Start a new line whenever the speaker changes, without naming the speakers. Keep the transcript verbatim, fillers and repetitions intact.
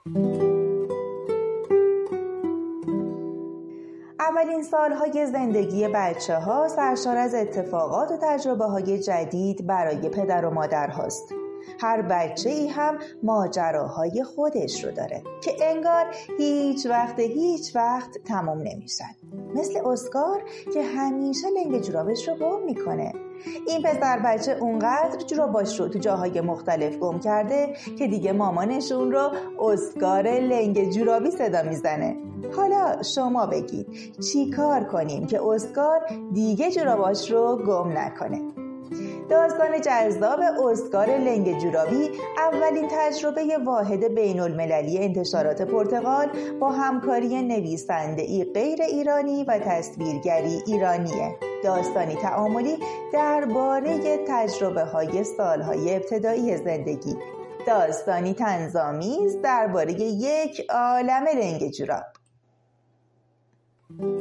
اولین سالهای زندگی بچه ها سرشار از اتفاقات و تجربه های جدید برای پدر و مادر هاست. هر بچه ای هم ماجراهای خودش رو داره که انگار هیچ وقت هیچ وقت تمام نمیشن. مثل اسکار که همیشه لنگ جورابش رو گم میکنه. این پسر بچه اونقدر جوراباش رو تو جاهای مختلف گم کرده که دیگه مامانشون رو اسکار لنگ جورابی صدا میزنه. حالا شما بگید چی کار کنیم که اسکار دیگه جوراباش رو گم نکنه؟ داستان جذاب اسکار لنگ جورابی اولین تجربه واحد بین المللی انتشارات پرتغال با همکاری نویسنده‌ای غیر ایرانی و تصویرگری ایرانیه. داستانی تأملی درباره تجربه های سالهای ابتدایی زندگی. داستانی طنزآمیز درباره یک عالمه لنگ جوراب.